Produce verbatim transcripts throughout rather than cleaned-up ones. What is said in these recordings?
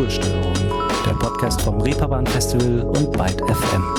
Ruhestörung, der Podcast vom Reeperbahn Festival und Byte F M.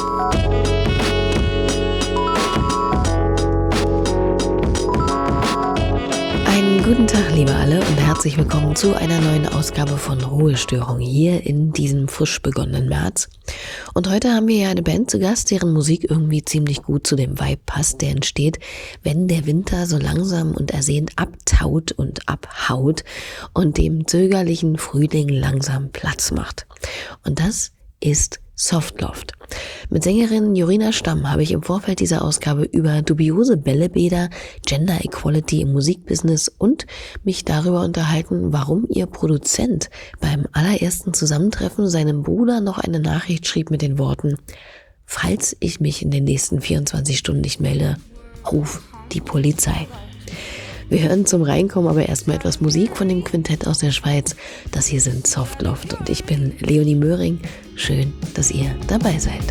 Einen guten Tag, liebe alle, und herzlich willkommen zu einer neuen Ausgabe von Ruhestörung hier in diesem frisch begonnenen März. Und heute haben wir ja eine Band zu Gast, deren Musik irgendwie ziemlich gut zu dem Vibe passt, der entsteht, wenn der Winter so langsam und ersehnt abtaut und abhaut und dem zögerlichen Frühling langsam Platz macht. Und das ist Softloft. Mit Sängerin Jorina Stamm habe ich im Vorfeld dieser Ausgabe über dubiose Bällebäder, Gender Equality im Musikbusiness und mich darüber unterhalten, warum ihr Produzent beim allerersten Zusammentreffen seinem Bruder noch eine Nachricht schrieb mit den Worten: Falls ich mich in den nächsten vierundzwanzig Stunden nicht melde, ruf die Polizei. Wir hören zum Reinkommen aber erstmal etwas Musik von dem Quintett aus der Schweiz. Das hier sind Softloft und ich bin Leonie Möhring. Schön, dass ihr dabei seid.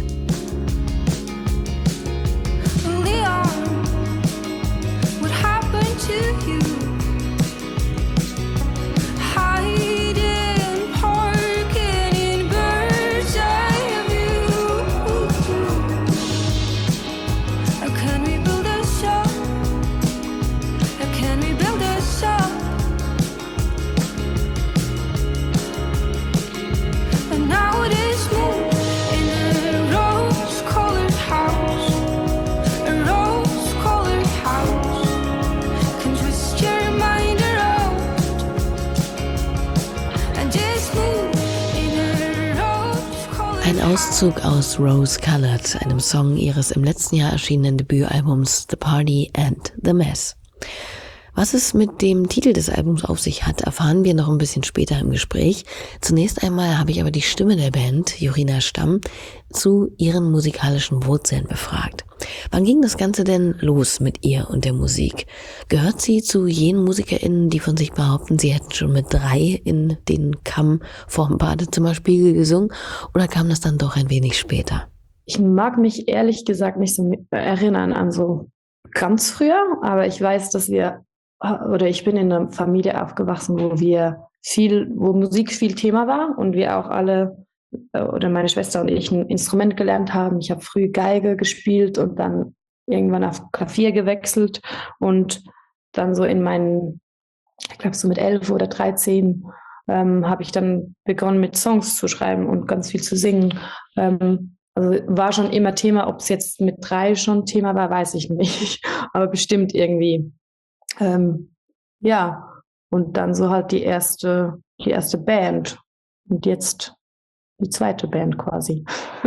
Ein Auszug aus Rose Colored, einem Song ihres im letzten Jahr erschienenen Debütalbums The Party and the Mess. Was es mit dem Titel des Albums auf sich hat, erfahren wir noch ein bisschen später im Gespräch. Zunächst einmal habe ich aber die Stimme der Band, Jorina Stamm, zu ihren musikalischen Wurzeln befragt. Wann ging das Ganze denn los mit ihr und der Musik? Gehört sie zu jenen MusikerInnen, die von sich behaupten, sie hätten schon mit drei in den Kamm vorm Badezimmerspiegel gesungen, oder kam das dann doch ein wenig später? Ich mag mich ehrlich gesagt nicht so erinnern an so ganz früher, aber ich weiß, dass wir oder ich bin in einer Familie aufgewachsen, wo wir viel, wo Musik viel Thema war und wir auch alle, oder meine Schwester und ich, ein Instrument gelernt haben. Ich habe früh Geige gespielt und dann irgendwann auf Klavier gewechselt und dann so in meinen, ich glaube so mit elf oder dreizehn, ähm, habe ich dann begonnen mit Songs zu schreiben und ganz viel zu singen. Ähm, also war schon immer Thema, ob es jetzt mit drei schon Thema war, weiß ich nicht, aber bestimmt irgendwie. Ähm, ja, und dann so halt die erste, die erste Band und jetzt die zweite Band quasi.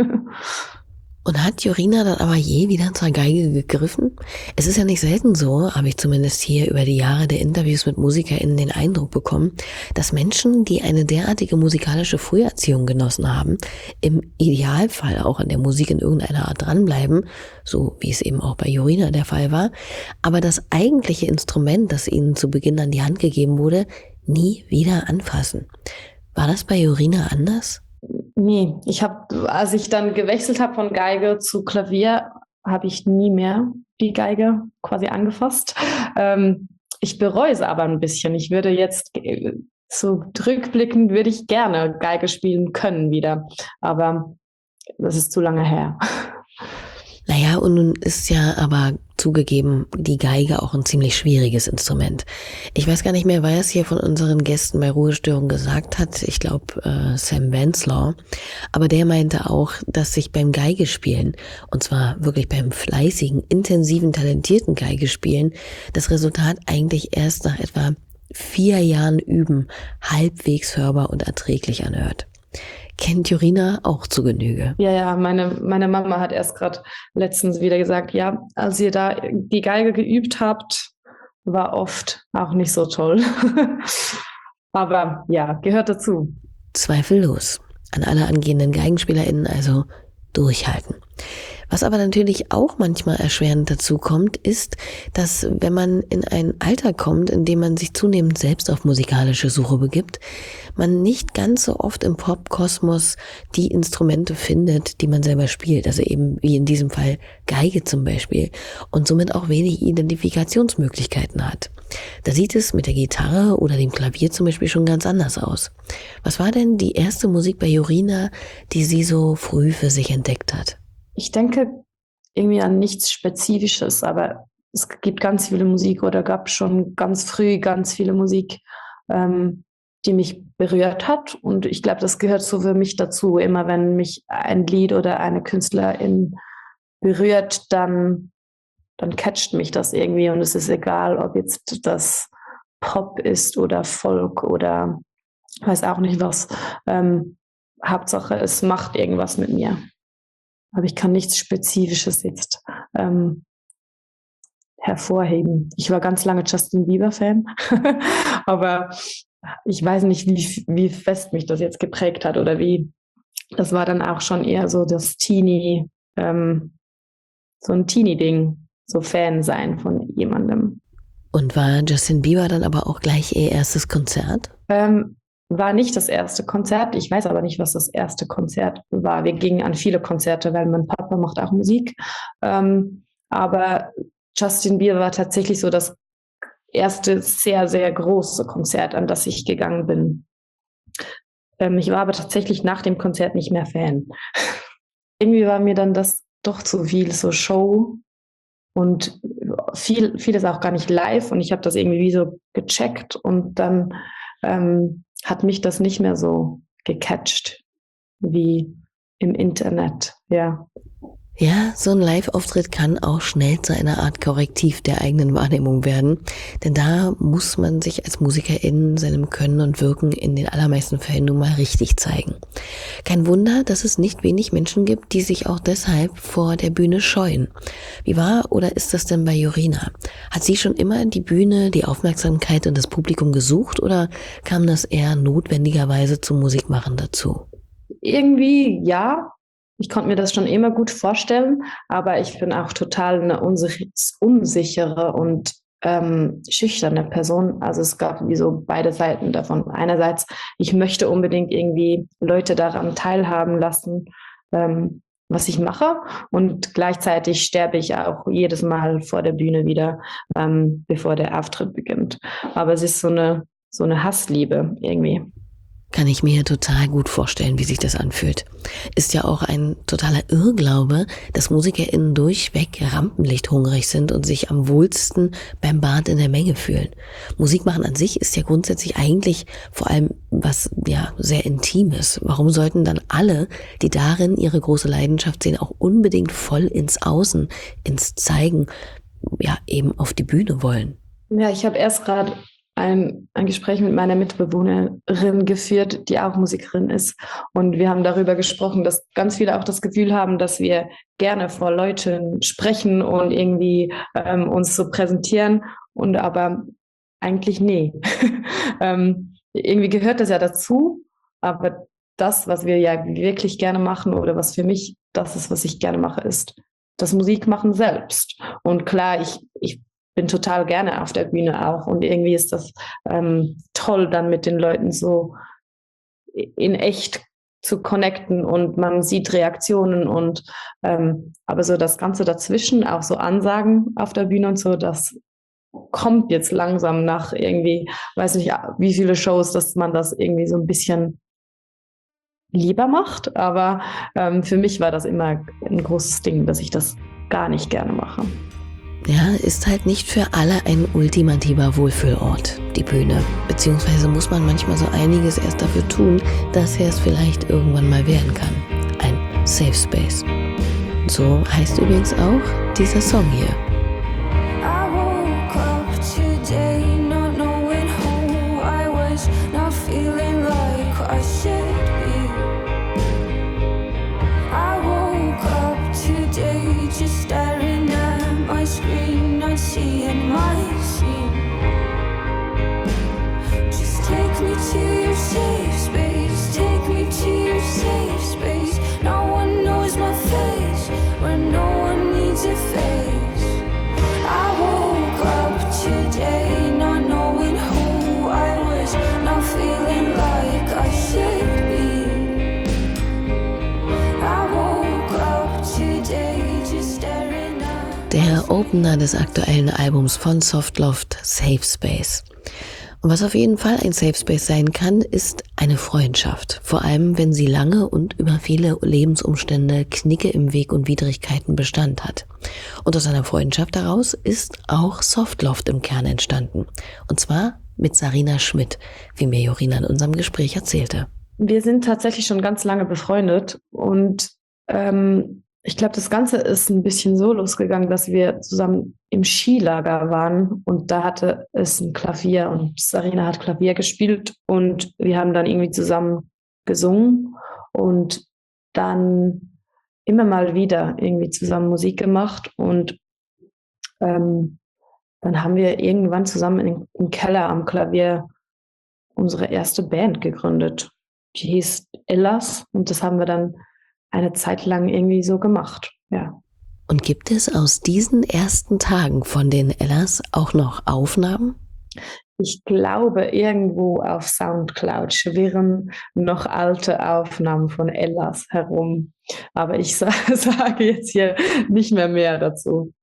Und hat Jorina dann aber je wieder zur Geige gegriffen? Es ist ja nicht selten so, habe ich zumindest hier über die Jahre der Interviews mit MusikerInnen den Eindruck bekommen, dass Menschen, die eine derartige musikalische Früherziehung genossen haben, im Idealfall auch an der Musik in irgendeiner Art dranbleiben, so wie es eben auch bei Jorina der Fall war, aber das eigentliche Instrument, das ihnen zu Beginn an die Hand gegeben wurde, nie wieder anfassen. War das bei Jorina anders? Nee, ich habe, als ich dann gewechselt habe von Geige zu Klavier, habe ich nie mehr die Geige quasi angefasst. Ähm, ich bereue es aber ein bisschen. Ich würde jetzt, so rückblickend, würde ich gerne Geige spielen können wieder. Aber das ist zu lange her. Naja, und nun ist ja aber zugegeben die Geige auch ein ziemlich schwieriges Instrument. Ich weiß gar nicht mehr, wer es hier von unseren Gästen bei Ruhestörung gesagt hat. Ich glaube äh, Sam Vanslaw. Aber der meinte auch, dass sich beim Geigespielen, und zwar wirklich beim fleißigen, intensiven, talentierten Geigespielen, das Resultat eigentlich erst nach etwa vier Jahren Üben halbwegs hörbar und erträglich anhört. Kennt Jorina auch zu Genüge. Ja, ja, meine, meine Mama hat erst gerade letztens wieder gesagt, ja, als ihr da die Geige geübt habt, war oft auch nicht so toll. Aber ja, gehört dazu. Zweifellos. An alle angehenden GeigenspielerInnen also durchhalten. Was aber natürlich auch manchmal erschwerend dazu kommt, ist, dass wenn man in ein Alter kommt, in dem man sich zunehmend selbst auf musikalische Suche begibt, man nicht ganz so oft im Popkosmos die Instrumente findet, die man selber spielt. Also eben wie in diesem Fall Geige zum Beispiel, und somit auch wenig Identifikationsmöglichkeiten hat. Da sieht es mit der Gitarre oder dem Klavier zum Beispiel schon ganz anders aus. Was war denn die erste Musik bei Jorina, die sie so früh für sich entdeckt hat? Ich denke irgendwie an nichts Spezifisches, aber es gibt ganz viele Musik oder gab schon ganz früh ganz viele Musik, ähm, die mich berührt hat. Und ich glaube, das gehört so für mich dazu. Immer wenn mich ein Lied oder eine Künstlerin berührt, dann, dann catcht mich das irgendwie. Und es ist egal, ob jetzt das Pop ist oder Folk oder weiß auch nicht was. Ähm, Hauptsache, es macht irgendwas mit mir. Aber ich kann nichts Spezifisches jetzt ähm, hervorheben. Ich war ganz lange Justin Bieber-Fan, aber ich weiß nicht, wie, wie fest mich das jetzt geprägt hat oder wie. Das war dann auch schon eher so das Teenie, ähm, so ein Teenie-Ding, so Fan sein von jemandem. Und war Justin Bieber dann aber auch gleich ihr erstes Konzert? Ähm, War nicht das erste Konzert. Ich weiß aber nicht, was das erste Konzert war. Wir gingen an viele Konzerte, weil mein Papa macht auch Musik. Ähm, aber Justin Bieber war tatsächlich so das erste sehr, sehr große Konzert, an das ich gegangen bin. Ähm, ich war aber tatsächlich nach dem Konzert nicht mehr Fan. Irgendwie war mir dann das doch zu viel, so Show und viel, vieles auch gar nicht live. Und ich habe das irgendwie so gecheckt und dann ähm, hat mich das nicht mehr so gecatcht wie im Internet, ja. Ja, so ein Live-Auftritt kann auch schnell zu einer Art Korrektiv der eigenen Wahrnehmung werden, denn da muss man sich als Musikerin seinem Können und Wirken in den allermeisten Fällen nun mal richtig zeigen. Kein Wunder, dass es nicht wenig Menschen gibt, die sich auch deshalb vor der Bühne scheuen. Wie war oder ist das denn bei Jorina? Hat sie schon immer die Bühne, die Aufmerksamkeit und das Publikum gesucht oder kam das eher notwendigerweise zum Musikmachen dazu? Irgendwie ja. Ich konnte mir das schon immer gut vorstellen, aber ich bin auch total eine unsichere und ähm, schüchterne Person. Also es gab wie so beide Seiten davon. Einerseits, ich möchte unbedingt irgendwie Leute daran teilhaben lassen, ähm, was ich mache. Und gleichzeitig sterbe ich auch jedes Mal vor der Bühne wieder, ähm, bevor der Auftritt beginnt. Aber es ist so eine, so eine Hassliebe irgendwie. Kann ich mir total gut vorstellen, wie sich das anfühlt. Ist ja auch ein totaler Irrglaube, dass MusikerInnen durchweg rampenlichthungrig sind und sich am wohlsten beim Bad in der Menge fühlen. Musik machen an sich ist ja grundsätzlich eigentlich vor allem was ja sehr Intimes. Warum sollten dann alle, die darin ihre große Leidenschaft sehen, auch unbedingt voll ins Außen, ins Zeigen, ja eben auf die Bühne wollen? Ja, ich habe erst gerade Ein, ein Gespräch mit meiner Mitbewohnerin geführt, die auch Musikerin ist. Und wir haben darüber gesprochen, dass ganz viele auch das Gefühl haben, dass wir gerne vor Leuten sprechen und irgendwie ähm, uns so präsentieren. Und aber eigentlich nee. ähm, irgendwie gehört das ja dazu. Aber das, was wir ja wirklich gerne machen oder was für mich das ist, was ich gerne mache, ist das Musikmachen selbst. Und klar, ich, ich bin total gerne auf der Bühne auch und irgendwie ist das ähm, toll, dann mit den Leuten so in echt zu connecten und man sieht Reaktionen und ähm, aber so das Ganze dazwischen, auch so Ansagen auf der Bühne und so, das kommt jetzt langsam nach irgendwie, weiß nicht, wie viele Shows, dass man das irgendwie so ein bisschen lieber macht, aber ähm, für mich war das immer ein großes Ding, dass ich das gar nicht gerne mache. Ja, ist halt nicht für alle ein ultimativer Wohlfühlort, die Bühne. Beziehungsweise muss man manchmal so einiges erst dafür tun, dass er es vielleicht irgendwann mal werden kann. Ein Safe Space. So heißt übrigens auch dieser Song hier. No one knows my face when no one needs a face. Opener des aktuellen Albums von Softloft, Safe Space. Und was auf jeden Fall ein Safe Space sein kann, ist eine Freundschaft. Vor allem, wenn sie lange und über viele Lebensumstände, Knicke im Weg und Widrigkeiten Bestand hat. Und aus einer Freundschaft daraus ist auch Softloft im Kern entstanden. Und zwar mit Sarina Schmidt, wie mir Jorina in unserem Gespräch erzählte. Wir sind tatsächlich schon ganz lange befreundet und ähm, ich glaube, das Ganze ist ein bisschen so losgegangen, dass wir zusammen im Skilager waren und da hatte es ein Klavier und Sarina hat Klavier gespielt und wir haben dann irgendwie zusammen gesungen und dann immer mal wieder irgendwie zusammen Musik gemacht und ähm, dann haben wir irgendwann zusammen in, im Keller am Klavier unsere erste Band gegründet. Die hieß Ellas und das haben wir dann eine Zeit lang irgendwie so gemacht, ja. Und gibt es aus diesen ersten Tagen von den Ellas auch noch Aufnahmen? Ich glaube, irgendwo auf Soundcloud schwirren noch alte Aufnahmen von Ellas herum. Aber ich sa- sage jetzt hier nicht mehr mehr dazu.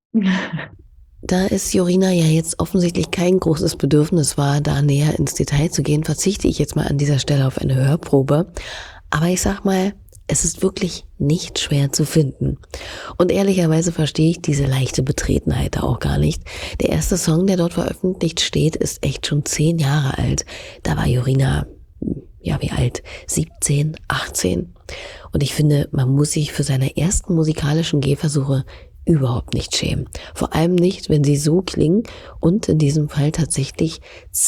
Da es Jorina ja jetzt offensichtlich kein großes Bedürfnis war, da näher ins Detail zu gehen, verzichte ich jetzt mal an dieser Stelle auf eine Hörprobe. Aber ich sag mal, es ist wirklich nicht schwer zu finden. Und ehrlicherweise verstehe ich diese leichte Betretenheit da auch gar nicht. Der erste Song, der dort veröffentlicht steht, ist echt schon zehn Jahre alt. Da war Jorina, ja wie alt? siebzehn, achtzehn. Und ich finde, man muss sich für seine ersten musikalischen Gehversuche überhaupt nicht schämen. Vor allem nicht, wenn sie so klingen und in diesem Fall tatsächlich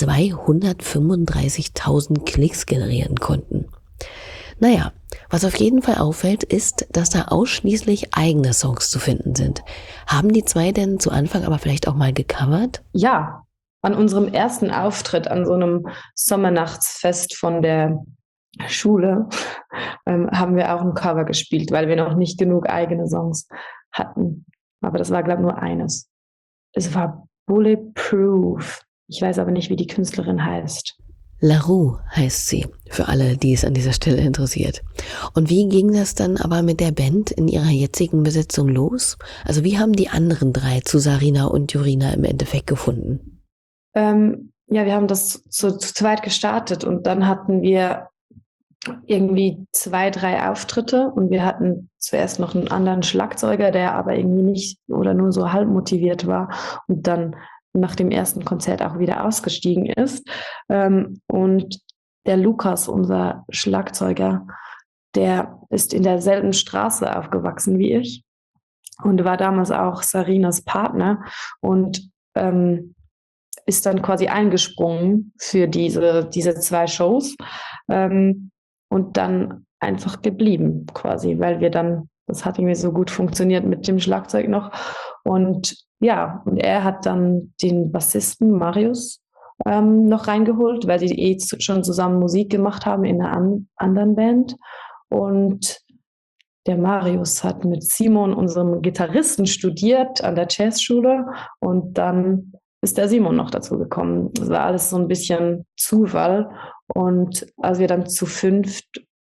zweihundertfünfunddreißigtausend Klicks generieren konnten. Naja, was auf jeden Fall auffällt, ist, dass da ausschließlich eigene Songs zu finden sind. Haben die zwei denn zu Anfang aber vielleicht auch mal gecovert? Ja, an unserem ersten Auftritt an so einem Sommernachtsfest von der Schule ähm, haben wir auch ein Cover gespielt, weil wir noch nicht genug eigene Songs hatten. Aber das war, glaube ich, nur eines. Es war Bulletproof. Ich weiß aber nicht, wie die Künstlerin heißt. LaRue heißt sie, für alle, die es an dieser Stelle interessiert. Und wie ging das dann aber mit der Band in ihrer jetzigen Besetzung los? Also wie haben die anderen drei zu Sarina und Jorina im Endeffekt gefunden? Ähm, ja, wir haben das zu, zu zweit gestartet und dann hatten wir irgendwie zwei, drei Auftritte und wir hatten zuerst noch einen anderen Schlagzeuger, der aber irgendwie nicht oder nur so halb motiviert war und dann nach dem ersten Konzert auch wieder ausgestiegen ist. Ähm, und der Lukas, unser Schlagzeuger, der ist in derselben Straße aufgewachsen wie ich und war damals auch Sarinas Partner und ähm, ist dann quasi eingesprungen für diese, diese zwei Shows ähm, und dann einfach geblieben quasi, weil wir dann, das hat irgendwie so gut funktioniert mit dem Schlagzeug noch und ja, und er hat dann den Bassisten Marius ähm, noch reingeholt, weil die eh schon zusammen Musik gemacht haben in einer an, anderen Band. Und der Marius hat mit Simon, unserem Gitarristen, studiert an der Jazzschule. Und dann ist der Simon noch dazu gekommen. Das war alles so ein bisschen Zufall. Und als wir dann zu fünft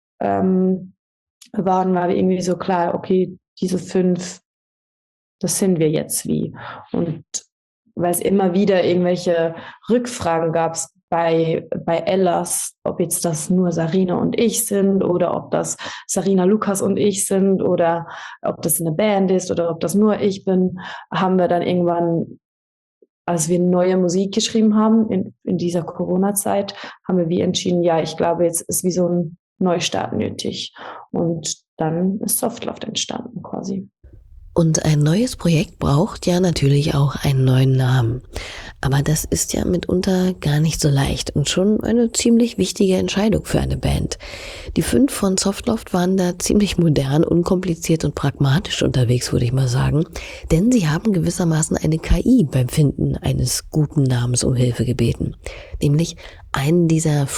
ähm, waren, war irgendwie so klar, okay, diese fünf, das sind wir jetzt wie. Und weil es immer wieder irgendwelche Rückfragen gab bei, bei Ellas, ob jetzt das nur Sarina und ich sind oder ob das Sarina, Lukas und ich sind oder ob das eine Band ist oder ob das nur ich bin, haben wir dann irgendwann, als wir neue Musik geschrieben haben in, in dieser Corona-Zeit, haben wir wie entschieden, ja, ich glaube, jetzt ist wie so ein Neustart nötig. Und dann ist Softloft entstanden quasi. Und ein neues Projekt braucht ja natürlich auch einen neuen Namen. Aber das ist ja mitunter gar nicht so leicht und schon eine ziemlich wichtige Entscheidung für eine Band. Die fünf von Softloft waren da ziemlich modern, unkompliziert und pragmatisch unterwegs, würde ich mal sagen. Denn sie haben gewissermaßen eine K I beim Finden eines guten Namens um Hilfe gebeten. Nämlich einen dieser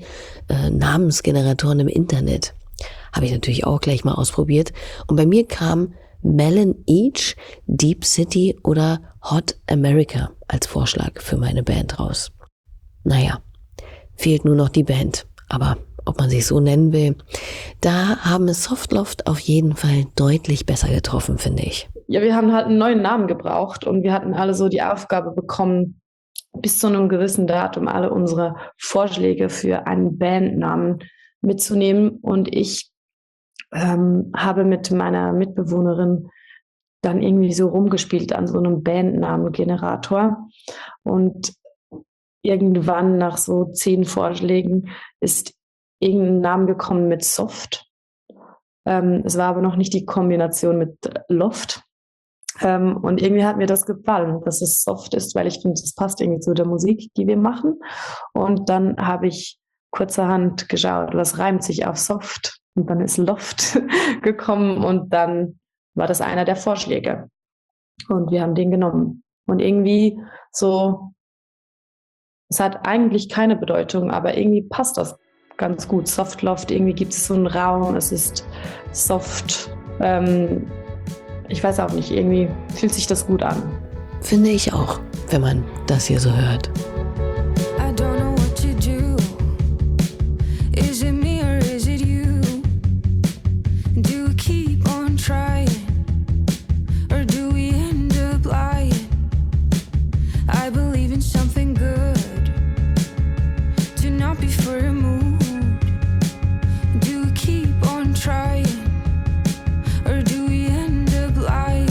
Free-Namensgeneratoren im Internet. Habe ich natürlich auch gleich mal ausprobiert. Und bei mir kam Melon Each, Deep City oder Hot America als Vorschlag für meine Band raus. Naja, fehlt nur noch die Band, aber ob man sich so nennen will, da haben es Softloft auf jeden Fall deutlich besser getroffen, finde ich. ja, wir haben halt einen neuen Namen gebraucht und wir hatten alle so die Aufgabe bekommen, bis zu einem gewissen Datum alle unsere Vorschläge für einen Bandnamen mitzunehmen. Und ich ähm, habe mit meiner Mitbewohnerin dann irgendwie so rumgespielt an so einem Bandnamengenerator. Und irgendwann nach so zehn Vorschlägen ist irgendein Name gekommen mit Soft. Ähm, es war aber noch nicht die Kombination mit Loft. Ähm, und irgendwie hat mir das gefallen, dass es soft ist, weil ich finde, es passt irgendwie zu der Musik, die wir machen. Und dann habe ich kurzerhand geschaut, was reimt sich auf soft? Und dann ist Loft gekommen und dann war das einer der Vorschläge. Und wir haben den genommen. Und irgendwie so, es hat eigentlich keine Bedeutung, aber irgendwie passt das ganz gut. Soft Loft, irgendwie gibt es so einen Raum, es ist soft. Ähm, Ich weiß auch nicht, irgendwie fühlt sich das gut an. Finde ich auch, wenn man das hier so hört. I don't know what to do. Is it me or is it you? Do we keep on trying? Or do we end up lying? I believe in something good. Do not be for a mood. Do we keep on trying? Or do we end up lying?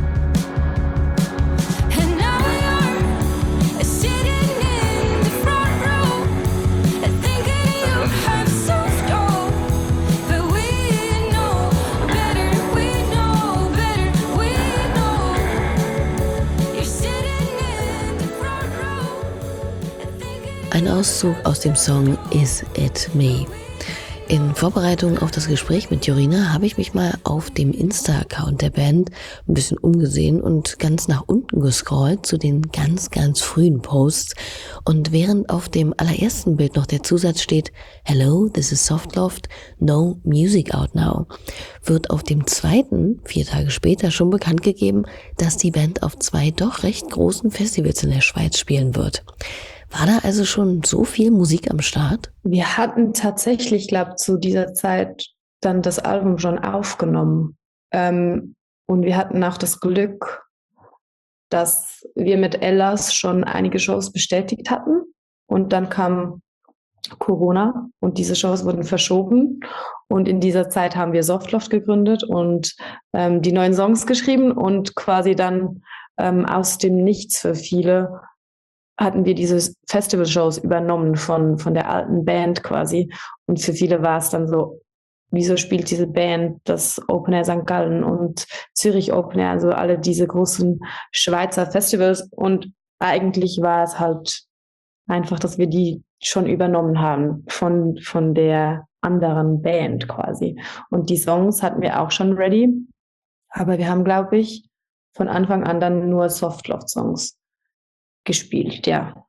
And now you're sitting in the front row, thinking you have soft dough. But we know better, we know better, we know. You're sitting in the front row, thinking. Ein Auszug aus dem Song Is It Me? In Vorbereitung auf das Gespräch mit Jorina habe ich mich mal auf dem Insta-Account der Band ein bisschen umgesehen und ganz nach unten gescrollt zu den ganz, ganz frühen Posts. Und während auf dem allerersten Bild noch der Zusatz steht, Hello, this is Softloft, no music out now, wird auf dem zweiten, vier Tage später, schon bekannt gegeben, dass die Band auf zwei doch recht großen Festivals in der Schweiz spielen wird. War da also schon so viel Musik am Start? Wir hatten tatsächlich, glaube ich, zu dieser Zeit dann das Album schon aufgenommen. Ähm, und wir hatten auch das Glück, dass wir mit Ellas schon einige Shows bestätigt hatten. Und dann kam Corona und diese Shows wurden verschoben. Und in dieser Zeit haben wir Softloft gegründet und ähm, die neuen Songs geschrieben und quasi dann ähm, aus dem Nichts für viele hatten wir diese Festival-Shows übernommen von, von der alten Band quasi. Und für viele war es dann so, wieso spielt diese Band das Open Air Sankt Gallen und Zürich Open Air, also alle diese großen Schweizer Festivals. Und eigentlich war es halt einfach, dass wir die schon übernommen haben von, von der anderen Band quasi. Und die Songs hatten wir auch schon ready. Aber wir haben, glaube ich, von Anfang an dann nur Softloft-Songs gespielt, ja.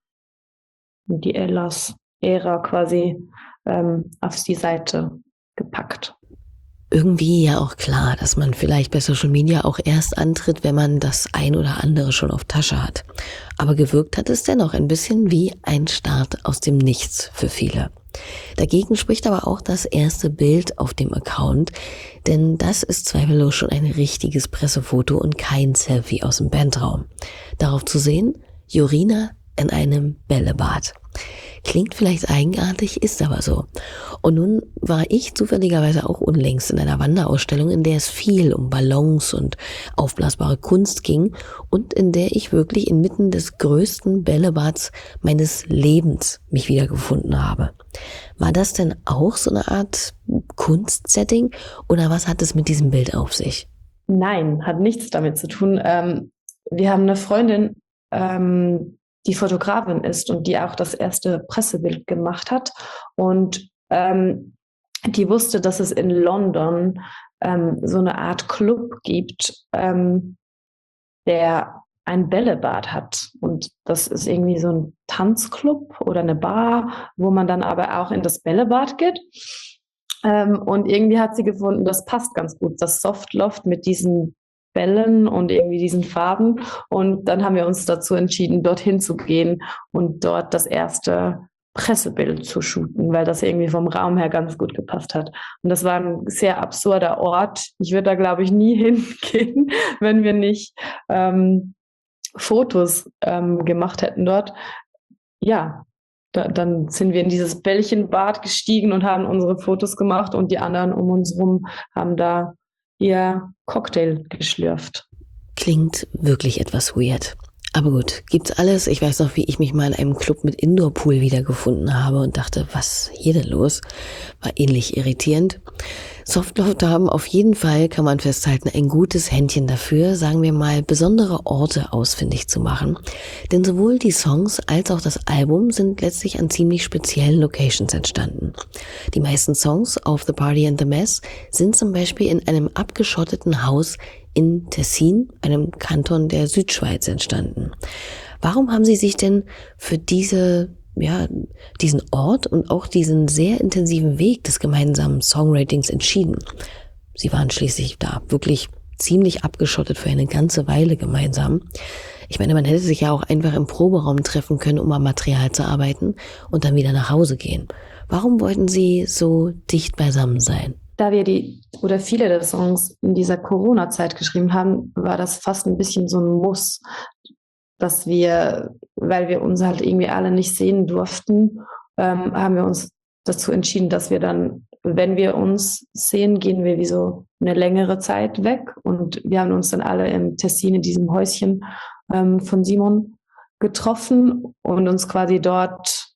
Und die Ellas-Ära quasi ähm, auf die Seite gepackt. Irgendwie ja auch klar, dass man vielleicht bei Social Media auch erst antritt, wenn man das ein oder andere schon auf Tasche hat. Aber gewirkt hat es dennoch ein bisschen wie ein Start aus dem Nichts für viele. Dagegen spricht aber auch das erste Bild auf dem Account, denn das ist zweifellos schon ein richtiges Pressefoto und kein Selfie aus dem Bandraum. Darauf zu sehen, Jorina in einem Bällebad. Klingt vielleicht eigenartig, ist aber so. Und nun war ich zufälligerweise auch unlängst in einer Wanderausstellung, in der es viel um Ballons und aufblasbare Kunst ging und in der ich wirklich inmitten des größten Bällebads meines Lebens mich wiedergefunden habe. War das denn auch so eine Art Kunstsetting oder was hat es mit diesem Bild auf sich? Nein, hat nichts damit zu tun. Ähm, wir haben eine Freundin, ähm, die Fotografin ist und die auch das erste Pressebild gemacht hat. Und ähm, die wusste, dass es in London ähm, so eine Art Club gibt, ähm, der ein Bällebad hat. Und das ist irgendwie so ein Tanzclub oder eine Bar, wo man dann aber auch in das Bällebad geht. Ähm, und irgendwie hat sie gefunden, das passt ganz gut, das Softloft mit diesen Bällen und irgendwie diesen Farben. Und dann haben wir uns dazu entschieden, dorthin zu gehen und dort das erste Pressebild zu shooten, weil das irgendwie vom Raum her ganz gut gepasst hat. Und das war ein sehr absurder Ort. Ich würde da, glaube ich, nie hingehen, wenn wir nicht ähm, Fotos ähm, gemacht hätten dort. Ja, da, dann sind wir in dieses Bällchenbad gestiegen und haben unsere Fotos gemacht und die anderen um uns rum haben da ihr Cocktail geschlürft. Klingt wirklich etwas weird. Aber gut, gibt's alles. Ich weiß noch, wie ich mich mal in einem Club mit Indoor-Pool wiedergefunden habe und dachte, was hier denn los? War ähnlich irritierend. Softleute haben auf jeden Fall, kann man festhalten, ein gutes Händchen dafür, sagen wir mal, besondere Orte ausfindig zu machen. Denn sowohl die Songs als auch das Album sind letztlich an ziemlich speziellen Locations entstanden. Die meisten Songs auf The Party and the Mess sind zum Beispiel in einem abgeschotteten Haus in Tessin, einem Kanton der Südschweiz, entstanden. Warum haben Sie sich denn für diese, ja, diesen Ort und auch diesen sehr intensiven Weg des gemeinsamen Songwritings entschieden? Sie waren schließlich da wirklich ziemlich abgeschottet für eine ganze Weile gemeinsam. Ich meine, man hätte sich ja auch einfach im Proberaum treffen können, um am Material zu arbeiten und dann wieder nach Hause gehen. Warum wollten Sie so dicht beisammen sein? Da wir die oder viele der Songs in dieser Corona-Zeit geschrieben haben, war das fast ein bisschen so ein Muss, dass wir, weil wir uns halt irgendwie alle nicht sehen durften, ähm, haben wir uns dazu entschieden, dass wir dann, wenn wir uns sehen, gehen wir wie so eine längere Zeit weg. Und wir haben uns dann alle im Tessin in diesem Häuschen ähm, von Simon getroffen und uns quasi dort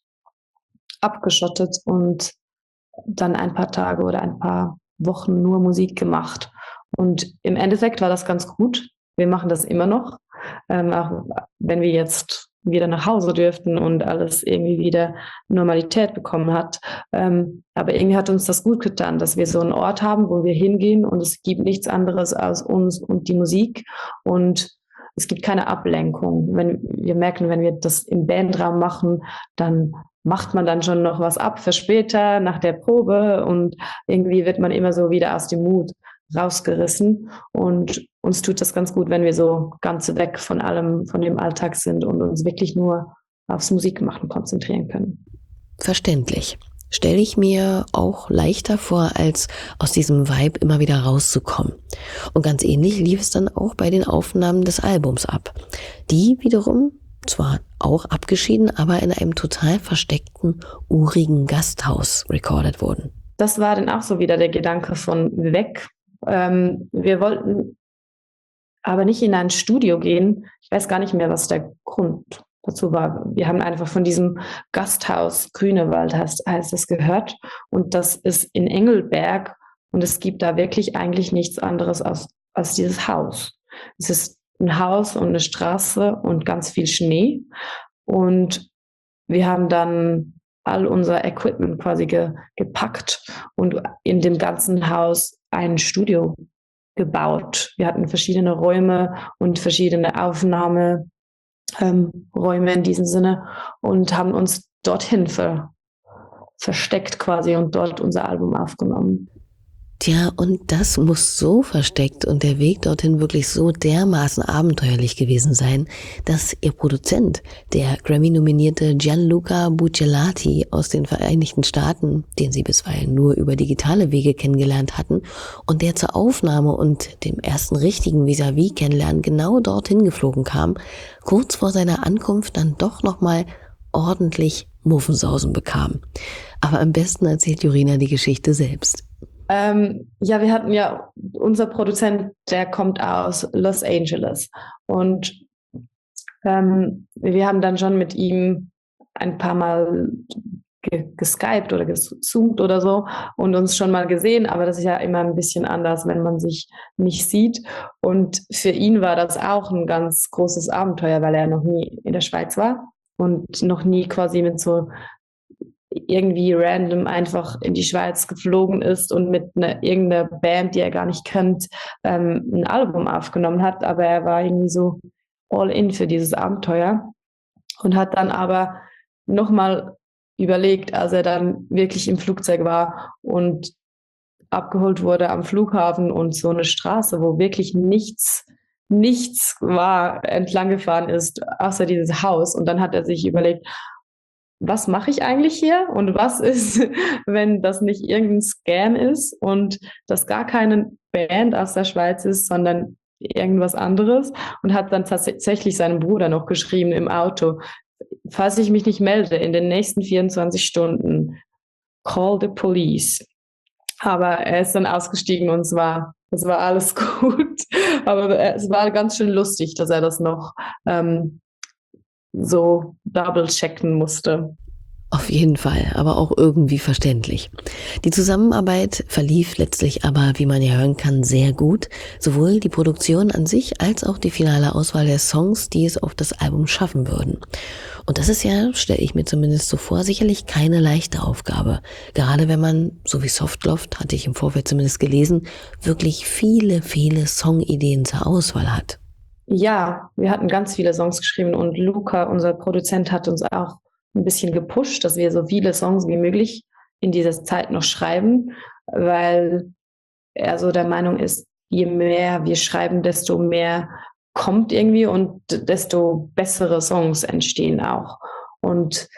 abgeschottet und dann ein paar Tage oder ein paar Wochen nur Musik gemacht. Und im Endeffekt war das ganz gut. Wir machen das immer noch, ähm, auch wenn wir jetzt wieder nach Hause dürften und alles irgendwie wieder Normalität bekommen hat. Ähm, aber irgendwie hat uns das gut getan, dass wir so einen Ort haben, wo wir hingehen und es gibt nichts anderes als uns und die Musik und es gibt keine Ablenkung. Wenn wir merken, wenn wir das im Bandraum machen, dann macht man dann schon noch was ab für später, nach der Probe und irgendwie wird man immer so wieder aus dem Mut rausgerissen und uns tut das ganz gut, wenn wir so ganz weg von allem, von dem Alltag sind und uns wirklich nur aufs Musikmachen konzentrieren können. Verständlich. Stelle ich mir auch leichter vor, als aus diesem Vibe immer wieder rauszukommen. Und ganz ähnlich lief es dann auch bei den Aufnahmen des Albums ab. Die wiederum zwar auch abgeschieden, aber in einem total versteckten, urigen Gasthaus recorded wurden. Das war dann auch so wieder der Gedanke von weg. Ähm, wir wollten aber nicht in ein Studio gehen. Ich weiß gar nicht mehr, was der Grund dazu war. Wir haben einfach von diesem Gasthaus Grünewald heißt, heißt es gehört und das ist in Engelberg und es gibt da wirklich eigentlich nichts anderes als, als dieses Haus. Es ist ein Haus und eine Straße und ganz viel Schnee und wir haben dann all unser Equipment quasi ge, gepackt und in dem ganzen Haus ein Studio gebaut. Wir hatten verschiedene Räume und verschiedene Aufnahmeräume ähm, Räume in diesem Sinne und haben uns dorthin ver, versteckt quasi und dort unser Album aufgenommen. Tja, und das muss so versteckt und der Weg dorthin wirklich so dermaßen abenteuerlich gewesen sein, dass ihr Produzent, der Grammy-nominierte Gianluca Buccellati aus den Vereinigten Staaten, den sie bisweilen nur über digitale Wege kennengelernt hatten und der zur Aufnahme und dem ersten richtigen Vis-à-vis kennenlernen genau dorthin geflogen kam, kurz vor seiner Ankunft dann doch nochmal ordentlich Muffensausen bekam. Aber am besten erzählt Jorina die Geschichte selbst. Ähm, ja, wir hatten ja, unser Produzent, der kommt aus Los Angeles und ähm, wir haben dann schon mit ihm ein paar Mal ge- geskypt oder gezoomt oder so und uns schon mal gesehen, aber das ist ja immer ein bisschen anders, wenn man sich nicht sieht und für ihn war das auch ein ganz großes Abenteuer, weil er noch nie in der Schweiz war und noch nie quasi mit so irgendwie random einfach in die Schweiz geflogen ist und mit einer, irgendeiner Band, die er gar nicht kennt, ähm, ein Album aufgenommen hat. Aber er war irgendwie so all in für dieses Abenteuer und hat dann aber nochmal überlegt, als er dann wirklich im Flugzeug war und abgeholt wurde am Flughafen und so eine Straße, wo wirklich nichts nichts war, entlang gefahren ist, außer dieses Haus. Und dann hat er sich überlegt, was mache ich eigentlich hier und was ist, wenn das nicht irgendein Scam ist und das gar keine Band aus der Schweiz ist, sondern irgendwas anderes, und hat dann tatsächlich seinem Bruder noch geschrieben im Auto, falls ich mich nicht melde in den nächsten vierundzwanzig Stunden, call the police. Aber er ist dann ausgestiegen und es war, es war alles gut. Aber es war ganz schön lustig, dass er das noch ähm, so double-checken musste. Auf jeden Fall, aber auch irgendwie verständlich. Die Zusammenarbeit verlief letztlich aber, wie man ja hören kann, sehr gut. Sowohl die Produktion an sich als auch die finale Auswahl der Songs, die es auf das Album schaffen würden. Und das ist ja, stelle ich mir zumindest so vor, sicherlich keine leichte Aufgabe. Gerade wenn man, so wie Softloft, hatte ich im Vorfeld zumindest gelesen, wirklich viele, viele Songideen zur Auswahl hat. Ja, wir hatten ganz viele Songs geschrieben und Luca, unser Produzent, hat uns auch ein bisschen gepusht, dass wir so viele Songs wie möglich in dieser Zeit noch schreiben, weil er so der Meinung ist, je mehr wir schreiben, desto mehr kommt irgendwie und desto bessere Songs entstehen auch. Und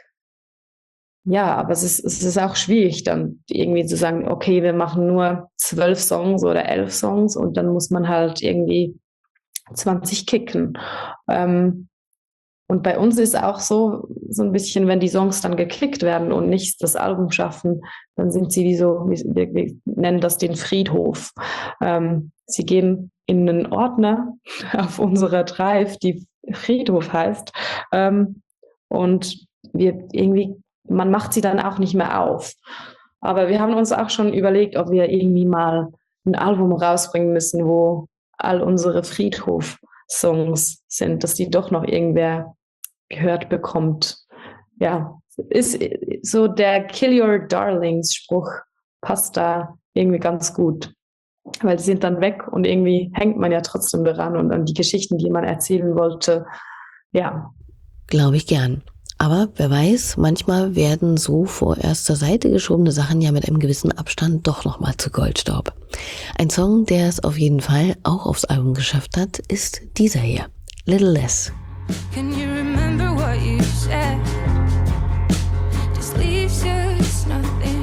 ja, aber es ist, es ist auch schwierig, dann irgendwie zu sagen, okay, wir machen nur zwölf Songs oder elf Songs und dann muss man halt irgendwie zwanzig kicken. Ähm, Und bei uns ist auch so, so ein bisschen, wenn die Songs dann geklickt werden und nicht das Album schaffen, dann sind sie wie so, wir, wir nennen das den Friedhof. Ähm, sie gehen in einen Ordner auf unserer Drive, die Friedhof heißt. Ähm, und wir irgendwie, man macht sie dann auch nicht mehr auf. Aber wir haben uns auch schon überlegt, ob wir irgendwie mal ein Album rausbringen müssen, wo all unsere Friedhof-Songs sind, dass die doch noch irgendwer gehört bekommt. Ja, ist so der Kill Your Darlings Spruch passt da irgendwie ganz gut, weil die sind dann weg und irgendwie hängt man ja trotzdem daran und an die Geschichten, die man erzählen wollte. Ja. Glaube ich gern. Aber wer weiß, manchmal werden so vorerst zur Seite geschobene Sachen ja mit einem gewissen Abstand doch nochmal zu Goldstaub. Ein Song, der es auf jeden Fall auch aufs Album geschafft hat, ist dieser hier, Little Less. Can you remember what you said? Just leaves us nothing.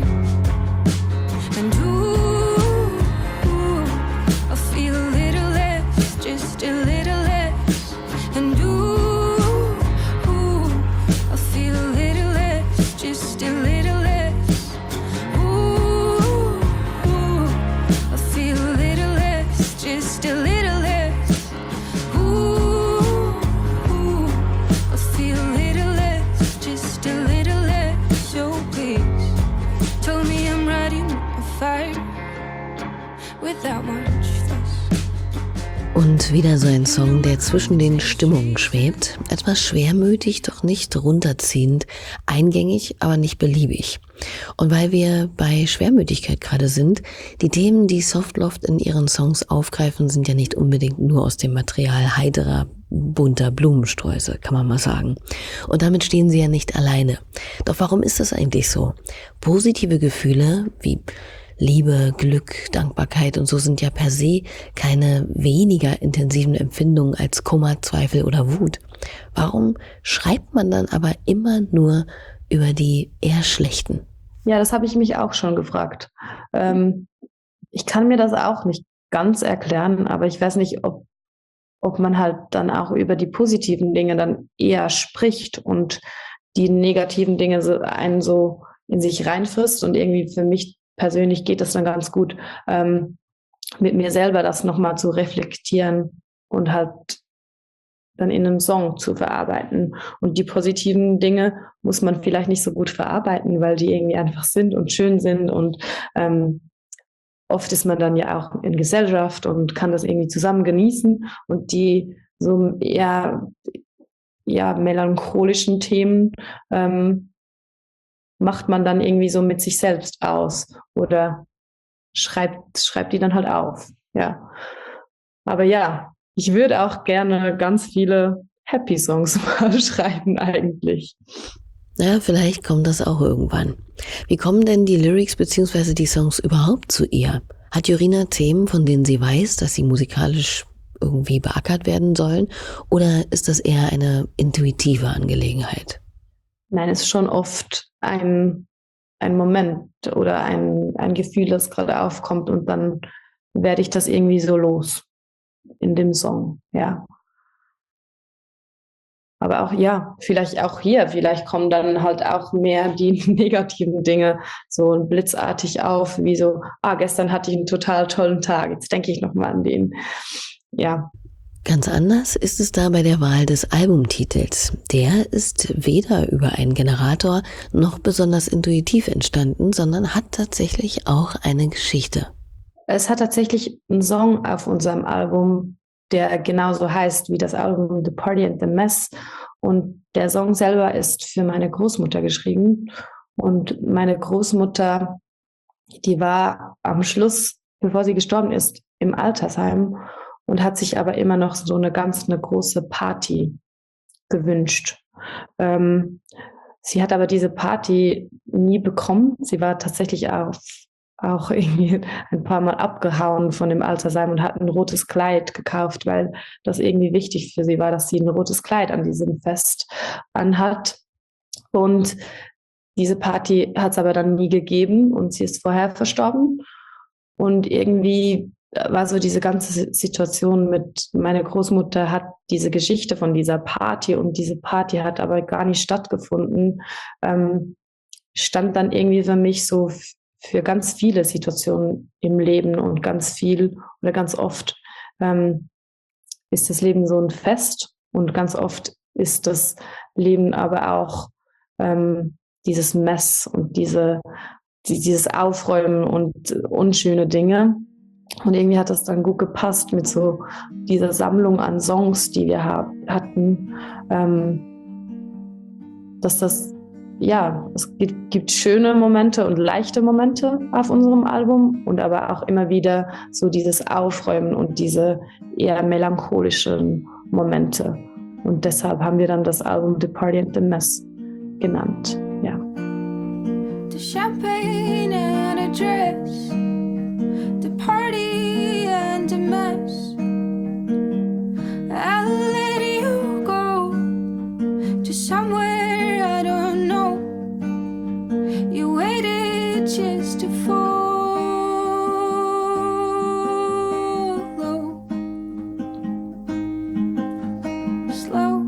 And ooh, ooh, I feel a little less, just a little less. And ooh, ooh, I feel a little less, just a little less. Ooh, ooh, I feel a little less, just a little less. Und wieder so ein Song, der zwischen den Stimmungen schwebt. Etwas schwermütig, doch nicht runterziehend. Eingängig, aber nicht beliebig. Und weil wir bei Schwermütigkeit gerade sind, die Themen, die Softloft in ihren Songs aufgreifen, sind ja nicht unbedingt nur aus dem Material heiterer, bunter Blumensträuße, kann man mal sagen. Und damit stehen sie ja nicht alleine. Doch warum ist das eigentlich so? Positive Gefühle wie Liebe, Glück, Dankbarkeit und so sind ja per se keine weniger intensiven Empfindungen als Kummer, Zweifel oder Wut. Warum schreibt man dann aber immer nur über die eher schlechten? Ja, das habe ich mich auch schon gefragt. Ähm, ich kann mir das auch nicht ganz erklären, aber ich weiß nicht, ob, ob man halt dann auch über die positiven Dinge dann eher spricht und die negativen Dinge so einen so in sich reinfrisst und irgendwie für mich persönlich geht es dann ganz gut, ähm, mit mir selber das nochmal zu reflektieren und halt dann in einem Song zu verarbeiten. Und die positiven Dinge muss man vielleicht nicht so gut verarbeiten, weil die irgendwie einfach sind und schön sind. Und ähm, oft ist man dann ja auch in Gesellschaft und kann das irgendwie zusammen genießen. Und die so eher, ja, melancholischen Themen ähm, macht man dann irgendwie so mit sich selbst aus oder schreibt, schreibt die dann halt auf. Ja. Aber ja, ich würde auch gerne ganz viele Happy Songs mal schreiben eigentlich. Ja, vielleicht kommt das auch irgendwann. Wie kommen denn die Lyrics bzw. die Songs überhaupt zu ihr? Hat Jorina Themen, von denen sie weiß, dass sie musikalisch irgendwie beackert werden sollen? Oder ist das eher eine intuitive Angelegenheit? Nein, es ist schon oft ein, ein Moment oder ein, ein Gefühl, das gerade aufkommt und dann werde ich das irgendwie so los in dem Song, ja. Aber auch, ja, vielleicht auch hier, vielleicht kommen dann halt auch mehr die negativen Dinge so blitzartig auf, wie so, ah, gestern hatte ich einen total tollen Tag, jetzt denke ich nochmal an den. Ja. Ganz anders ist es da bei der Wahl des Albumtitels. Der ist weder über einen Generator noch besonders intuitiv entstanden, sondern hat tatsächlich auch eine Geschichte. Es hat tatsächlich einen Song auf unserem Album, der genauso heißt wie das Album The Party and the Mess. Und der Song selber ist für meine Großmutter geschrieben. Und meine Großmutter, die war am Schluss, bevor sie gestorben ist, im Altersheim und hat sich aber immer noch so eine ganz eine große Party gewünscht. Ähm, sie hat aber diese Party nie bekommen. Sie war tatsächlich auf auch irgendwie ein paar Mal abgehauen von dem Altersheim und hat ein rotes Kleid gekauft, weil das irgendwie wichtig für sie war, dass sie ein rotes Kleid an diesem Fest anhat. Und diese Party hat es aber dann nie gegeben und sie ist vorher verstorben. Und irgendwie war so diese ganze Situation mit, meine Großmutter hat diese Geschichte von dieser Party und diese Party hat aber gar nicht stattgefunden, ähm, stand dann irgendwie für mich so für ganz viele Situationen im Leben und ganz viel oder ganz oft ähm, ist das Leben so ein Fest und ganz oft ist das Leben aber auch ähm, dieses Mess und diese, die, dieses Aufräumen und unschöne Dinge. Und irgendwie hat das dann gut gepasst mit so dieser Sammlung an Songs, die wir ha- hatten, ähm, dass das ja, es gibt, gibt schöne Momente und leichte Momente auf unserem Album und aber auch immer wieder so dieses Aufräumen und diese eher melancholischen Momente. Und deshalb haben wir dann das Album The Party and the Mess genannt. Ja. The champagne and a dress, the party and a mess. I'll let you go to somewhere I don't know. You waited just to follow slow.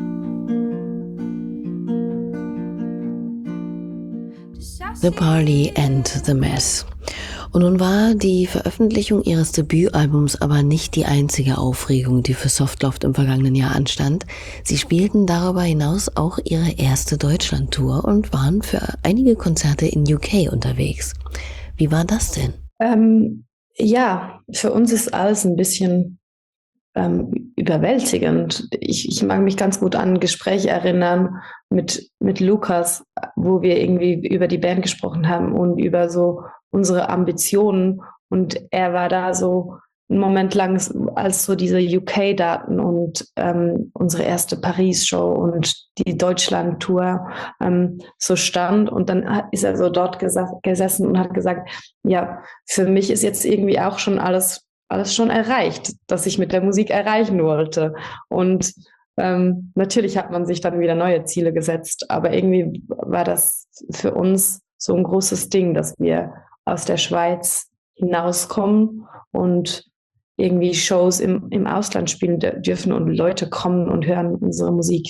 The Party and the Mess. Und nun war die Veröffentlichung ihres Debütalbums aber nicht die einzige Aufregung, die für Softloft im vergangenen Jahr anstand. Sie spielten darüber hinaus auch ihre erste Deutschlandtour und waren für einige Konzerte in U K unterwegs. Wie war das denn? Ähm, ja, für uns ist alles ein bisschen ähm, überwältigend. Ich, ich mag mich ganz gut an Gespräche erinnern mit, mit Lukas, wo wir irgendwie über die Band gesprochen haben und über so unsere Ambitionen. Und er war da so einen Moment lang, als so diese U K-Daten und ähm, unsere erste Paris-Show und die Deutschland-Tour ähm, so stand. Und dann ist er so dort gesa- gesessen und hat gesagt, ja, für mich ist jetzt irgendwie auch schon alles, alles schon erreicht, das ich mit der Musik erreichen wollte. Und ähm, natürlich hat man sich dann wieder neue Ziele gesetzt, aber irgendwie war das für uns so ein großes Ding, dass wir aus der Schweiz hinauskommen und irgendwie Shows im, im Ausland spielen dürfen und Leute kommen und hören unsere Musik.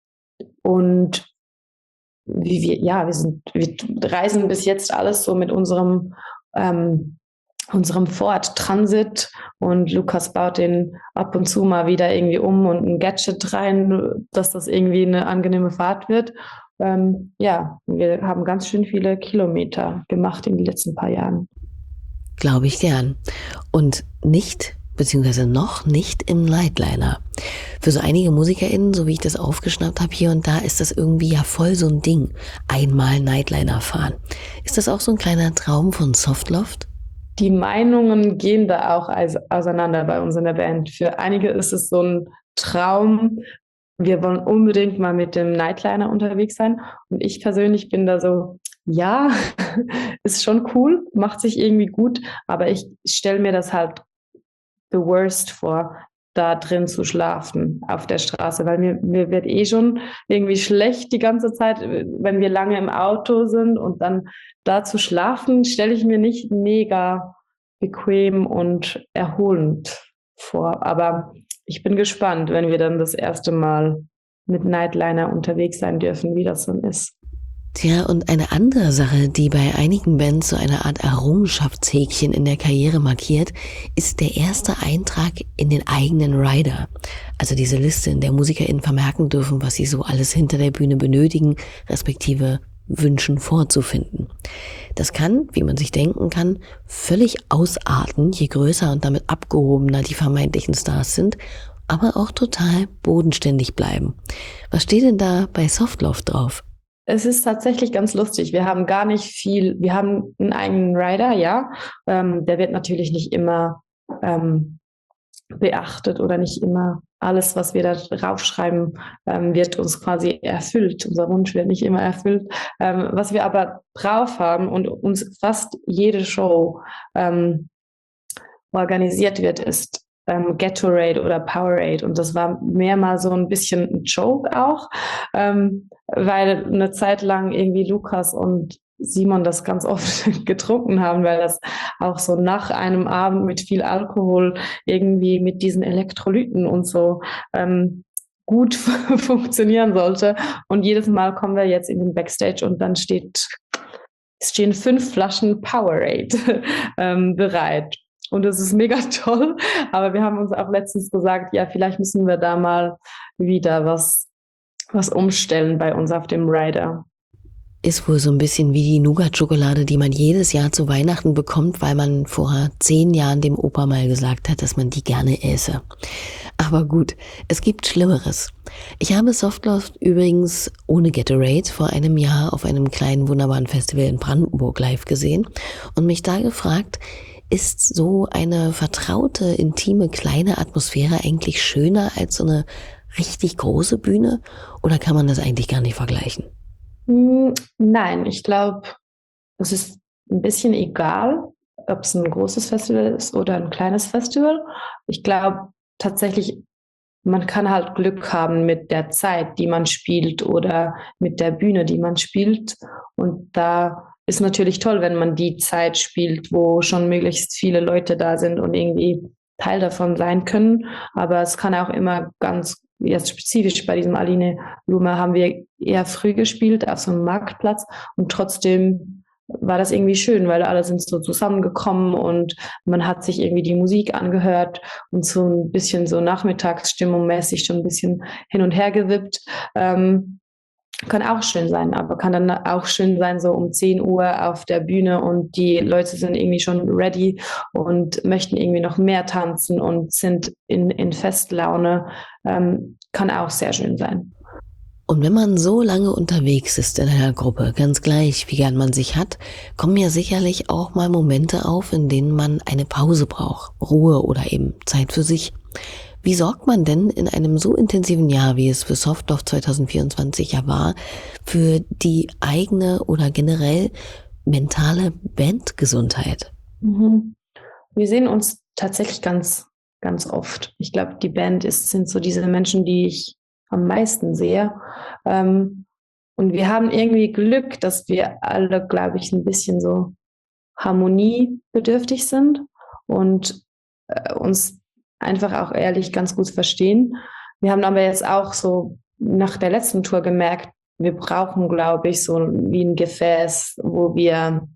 Und wie wir, ja, wir sind, wir reisen bis jetzt alles so mit unserem, ähm, unserem Ford Transit und Lukas baut den ab und zu mal wieder irgendwie um und ein Gadget rein, dass das irgendwie eine angenehme Fahrt wird. Ähm, ja, wir haben ganz schön viele Kilometer gemacht in den letzten paar Jahren. Glaube ich gern. Und nicht, beziehungsweise noch nicht im Nightliner. Für so einige MusikerInnen, so wie ich das aufgeschnappt habe hier und da, ist das irgendwie ja voll so ein Ding. Einmal Nightliner fahren. Ist das auch so ein kleiner Traum von Softloft? Die Meinungen gehen da auch auseinander bei uns in der Band. Für einige ist es so ein Traum, wir wollen unbedingt mal mit dem Nightliner unterwegs sein. Und ich persönlich bin da so, ja, ist schon cool, macht sich irgendwie gut, aber ich stelle mir das halt the worst vor, da drin zu schlafen auf der Straße, weil mir, mir wird eh schon irgendwie schlecht die ganze Zeit, wenn wir lange im Auto sind und dann da zu schlafen, stelle ich mir nicht mega bequem und erholend vor. Aber ich bin gespannt, wenn wir dann das erste Mal mit Nightliner unterwegs sein dürfen, wie das dann ist. Tja, und eine andere Sache, die bei einigen Bands so eine Art Errungenschaftshäkchen in der Karriere markiert, ist der erste Eintrag in den eigenen Rider. Also diese Liste, in der MusikerInnen vermerken dürfen, was sie so alles hinter der Bühne benötigen, respektive wünschen vorzufinden. Das kann, wie man sich denken kann, völlig ausarten, je größer und damit abgehobener die vermeintlichen Stars sind, aber auch total bodenständig bleiben. Was steht denn da bei Softloaf drauf? Es ist tatsächlich ganz lustig. Wir haben gar nicht viel, wir haben einen eigenen Rider, ja. Ähm, der wird natürlich nicht immer ähm, beachtet oder nicht immer alles, was wir da draufschreiben, ähm, wird uns quasi erfüllt. Unser Wunsch wird nicht immer erfüllt. Ähm, was wir aber drauf haben und uns fast jede Show ähm, organisiert wird, ist ähm, Gatorade oder Powerade. Und das war mehrmals so ein bisschen ein Joke auch, ähm, weil eine Zeit lang irgendwie Lukas und Simon das ganz oft getrunken haben, weil das auch so nach einem Abend mit viel Alkohol irgendwie mit diesen Elektrolyten und so ähm, gut funktionieren sollte. Und jedes Mal kommen wir jetzt in den Backstage und dann steht, stehen fünf Flaschen Powerade ähm, bereit. Und das ist mega toll. Aber wir haben uns auch letztens gesagt, ja, vielleicht müssen wir da mal wieder was, was umstellen bei uns auf dem Rider. Ist wohl so ein bisschen wie die Nougat-Schokolade, die man jedes Jahr zu Weihnachten bekommt, weil man vor zehn Jahren dem Opa mal gesagt hat, dass man die gerne esse. Aber gut, es gibt Schlimmeres. Ich habe Softloaf übrigens ohne Gatorade vor einem Jahr auf einem kleinen, wunderbaren Festival in Brandenburg live gesehen und mich da gefragt, ist so eine vertraute, intime, kleine Atmosphäre eigentlich schöner als so eine richtig große Bühne? Oder kann man das eigentlich gar nicht vergleichen? Nein, ich glaube, es ist ein bisschen egal, ob es ein großes Festival ist oder ein kleines Festival. Ich glaube tatsächlich, man kann halt Glück haben mit der Zeit, die man spielt oder mit der Bühne, die man spielt. Und da ist natürlich toll, wenn man die Zeit spielt, wo schon möglichst viele Leute da sind und irgendwie Teil davon sein können. Aber es kann auch immer ganz, jetzt spezifisch bei diesem Aline Blume haben wir eher früh gespielt auf so einem Marktplatz und trotzdem war das irgendwie schön, weil alle sind so zusammengekommen und man hat sich irgendwie die Musik angehört und so ein bisschen so Nachmittagsstimmung mäßig schon ein bisschen hin und her gewippt. Ähm, kann auch schön sein, aber kann dann auch schön sein, so um zehn Uhr auf der Bühne und die Leute sind irgendwie schon ready und möchten irgendwie noch mehr tanzen und sind in, in Festlaune. Ähm, kann auch sehr schön sein. Und wenn man so lange unterwegs ist in einer Gruppe, ganz gleich, wie gern man sich hat, kommen ja sicherlich auch mal Momente auf, in denen man eine Pause braucht, Ruhe oder eben Zeit für sich. Wie sorgt man denn in einem so intensiven Jahr, wie es für Softloaf zwanzig vierundzwanzig ja war, für die eigene oder generell mentale Bandgesundheit? Mhm. Wir sehen uns tatsächlich ganz, ganz oft. Ich glaube, die Band ist, sind so diese Menschen, die ich am meisten sehe. Ähm, und wir haben irgendwie Glück, dass wir alle, glaube ich, ein bisschen so harmoniebedürftig sind und äh, uns einfach auch ehrlich ganz gut verstehen. Wir haben aber jetzt auch so nach der letzten Tour gemerkt, wir brauchen, glaube ich, so wie ein Gefäß, wo wir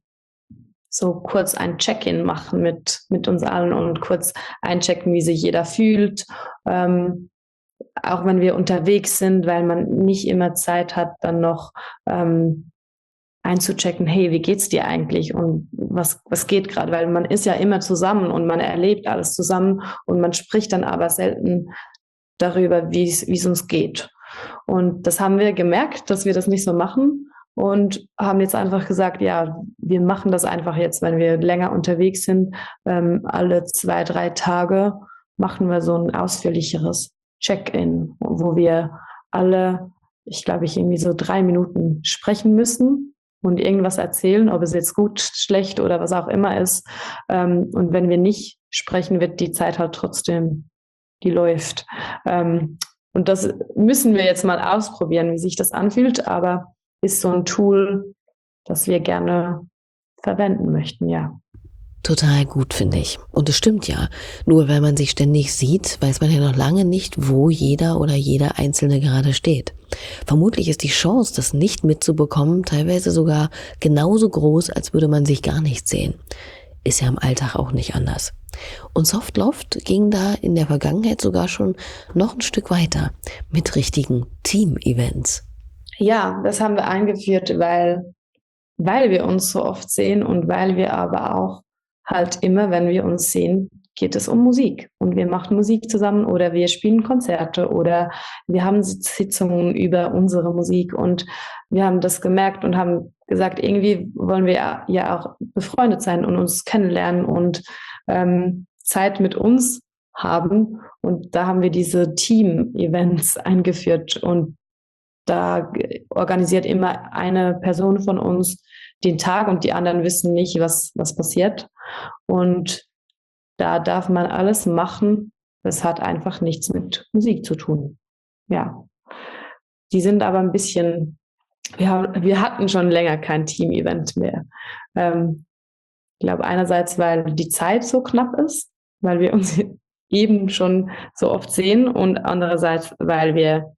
so kurz ein Check-in machen mit, mit uns allen und kurz einchecken, wie sich jeder fühlt. Ähm, auch wenn wir unterwegs sind, weil man nicht immer Zeit hat, dann noch ähm, einzuchecken, hey, wie geht's dir eigentlich und was, was geht gerade? Weil man ist ja immer zusammen und man erlebt alles zusammen und man spricht dann aber selten darüber, wie es wie es uns geht. Und das haben wir gemerkt, dass wir das nicht so machen und haben jetzt einfach gesagt, ja, wir machen das einfach jetzt, wenn wir länger unterwegs sind. Ähm, alle zwei, drei Tage machen wir so ein ausführlicheres Check-in, wo wir alle, ich glaube, ich irgendwie so drei Minuten sprechen müssen und irgendwas erzählen, ob es jetzt gut, schlecht oder was auch immer ist. Und wenn wir nicht sprechen, wird die Zeit halt trotzdem die läuft. Ähm, und das müssen wir jetzt mal ausprobieren, wie sich das anfühlt, aber ist so ein Tool, das wir gerne verwenden möchten, ja. Total gut, finde ich. Und es stimmt ja. Nur weil man sich ständig sieht, weiß man ja noch lange nicht, wo jeder oder jeder Einzelne gerade steht. Vermutlich ist die Chance, das nicht mitzubekommen, teilweise sogar genauso groß, als würde man sich gar nicht sehen. Ist ja im Alltag auch nicht anders. Und Softloft ging da in der Vergangenheit sogar schon noch ein Stück weiter mit richtigen Team-Events. Ja, das haben wir eingeführt, weil, weil wir uns so oft sehen und weil wir aber auch halt immer, wenn wir uns sehen, geht es um Musik. Und wir machen Musik zusammen oder wir spielen Konzerte oder wir haben Sitzungen über unsere Musik. Und wir haben das gemerkt und haben gesagt, irgendwie wollen wir ja auch befreundet sein und uns kennenlernen und ähm, Zeit mit uns haben. Und da haben wir diese Team-Events eingeführt. Und da organisiert immer eine Person von uns den Tag und die anderen wissen nicht, was, was passiert. Und da darf man alles machen. Das hat einfach nichts mit Musik zu tun. Ja. Die sind aber ein bisschen, wir, haben, wir hatten schon länger kein Team-Event mehr. Ähm, ich glaube einerseits, weil die Zeit so knapp ist, weil wir uns eben schon so oft sehen und andererseits, weil wir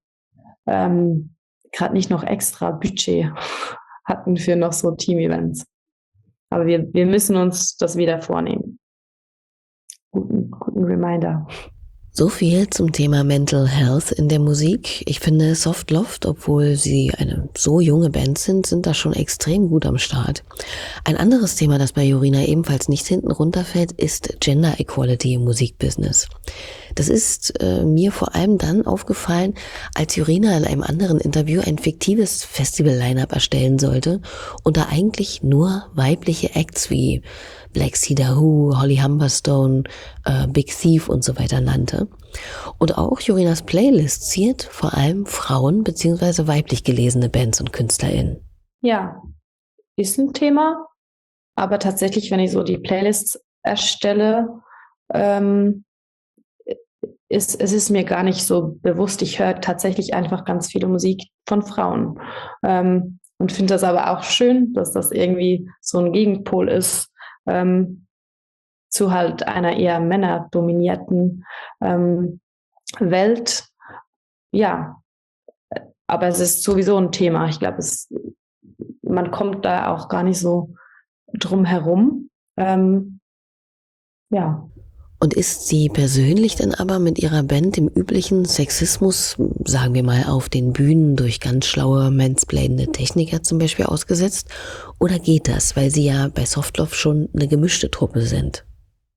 ähm, gerade nicht noch extra Budget hatten für noch so Team-Events. Aber wir, wir müssen uns das wieder vornehmen. Guten, guten Reminder. So viel zum Thema Mental Health in der Musik. Ich finde, Softloft, obwohl sie eine so junge Band sind, sind da schon extrem gut am Start. Ein anderes Thema, das bei Jorina ebenfalls nicht hinten runterfällt, ist Gender Equality im Musikbusiness. Das ist äh, mir vor allem dann aufgefallen, als Jorina in einem anderen Interview ein fiktives Festival-Line-Up erstellen sollte und da eigentlich nur weibliche Acts wie Black Cedar Who, Holly Humberstone, äh, Big Thief und so weiter nannte. Und auch Jorinas Playlist ziert vor allem Frauen bzw. weiblich gelesene Bands und KünstlerInnen. Ja, ist ein Thema, aber tatsächlich, wenn ich so die Playlists erstelle, ähm, ist, es ist mir gar nicht so bewusst. Ich höre tatsächlich einfach ganz viele Musik von Frauen ähm, und finde das aber auch schön, dass das irgendwie so ein Gegenpol ist ähm, zu halt einer eher männerdominierten ähm, Welt. Ja, aber es ist sowieso ein Thema. Ich glaube, es, man kommt da auch gar nicht so drum herum. Ähm, ja. Und ist sie persönlich denn aber mit ihrer Band dem üblichen Sexismus, sagen wir mal, auf den Bühnen durch ganz schlaue, mansplainende Techniker zum Beispiel ausgesetzt? Oder geht das, weil sie ja bei Softloft schon eine gemischte Truppe sind?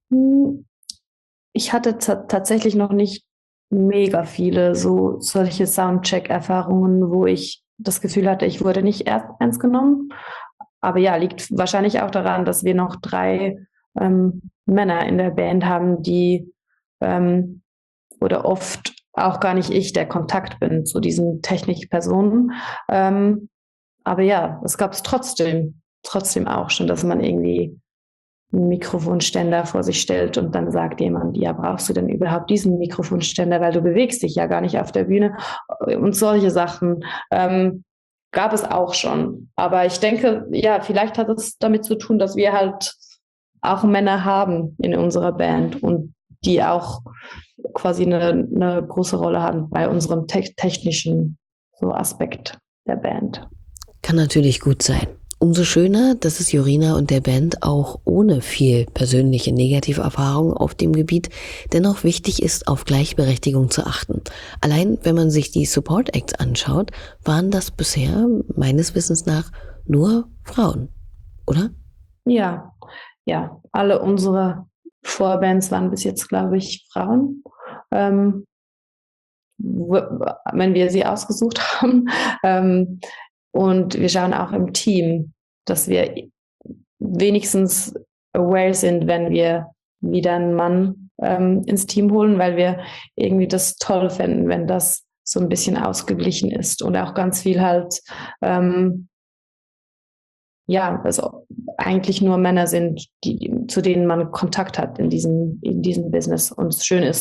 Ich hatte t- tatsächlich noch nicht mega viele so solche Soundcheck-Erfahrungen, wo ich das Gefühl hatte, ich wurde nicht erst ernst genommen. Aber ja, liegt wahrscheinlich auch daran, dass wir noch drei ähm, Männer in der Band haben, die ähm, oder oft auch gar nicht ich der Kontakt bin zu diesen Technikpersonen. Ähm, aber ja, es gab es trotzdem, trotzdem auch schon, dass man irgendwie einen Mikrofonständer vor sich stellt und dann sagt jemand, ja, brauchst du denn überhaupt diesen Mikrofonständer, weil du bewegst dich ja gar nicht auf der Bühne und solche Sachen. Ähm, gab es auch schon. Aber ich denke, ja, vielleicht hat es damit zu tun, dass wir halt auch Männer haben in unserer Band und die auch quasi eine, eine große Rolle haben bei unserem te- technischen so Aspekt der Band. Kann natürlich gut sein. Umso schöner, dass es Jorina und der Band auch ohne viel persönliche negative Erfahrung auf dem Gebiet dennoch wichtig ist, auf Gleichberechtigung zu achten. Allein wenn man sich die Support Acts anschaut, waren das bisher meines Wissens nach nur Frauen, oder? Ja, ja, alle unsere Vorbands waren bis jetzt, glaube ich, Frauen, ähm, w- wenn wir sie ausgesucht haben. Ähm, und wir schauen auch im Team, dass wir wenigstens aware sind, wenn wir wieder einen Mann ähm, ins Team holen, weil wir irgendwie das toll fänden, wenn das so ein bisschen ausgeglichen ist und auch ganz viel halt ähm, ja, also eigentlich nur Männer sind, die, zu denen man Kontakt hat in diesem, in diesem Business. Und es schön ist,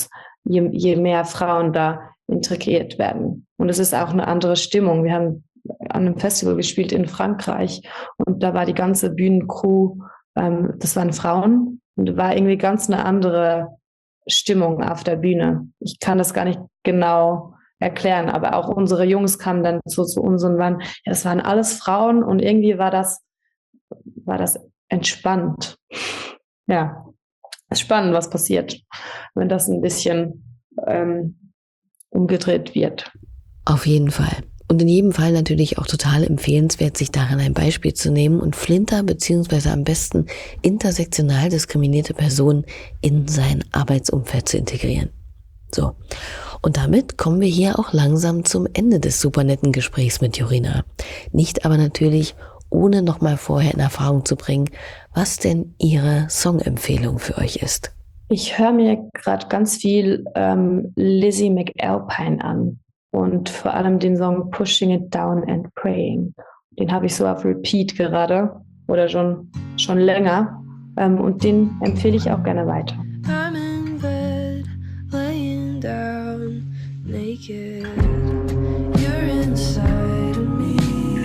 je, je mehr Frauen da integriert werden. Und es ist auch eine andere Stimmung. Wir haben an einem Festival gespielt in Frankreich und da war die ganze Bühnencrew, ähm, das waren Frauen und war irgendwie ganz eine andere Stimmung auf der Bühne. Ich kann das gar nicht genau erklären, aber auch unsere Jungs kamen dann so zu uns und waren, ja, das waren alles Frauen und irgendwie war das, war das entspannt. Ja, es ist spannend, was passiert, wenn das ein bisschen ähm, umgedreht wird. Auf jeden Fall. Und in jedem Fall natürlich auch total empfehlenswert, sich daran ein Beispiel zu nehmen und Flinter beziehungsweise am besten intersektional diskriminierte Personen in sein Arbeitsumfeld zu integrieren. So, und damit kommen wir hier auch langsam zum Ende des super netten Gesprächs mit Jorina. Nicht aber natürlich, ohne nochmal vorher in Erfahrung zu bringen, was denn ihre Songempfehlung für euch ist. Ich höre mir gerade ganz viel ähm, Lizzie McAlpine an. Und vor allem den Song Pushing It Down and Praying. Den habe ich so auf Repeat gerade oder schon, schon länger. Ähm, und den empfehle ich auch gerne weiter. I'm in bed, laying down, naked. You're inside of me.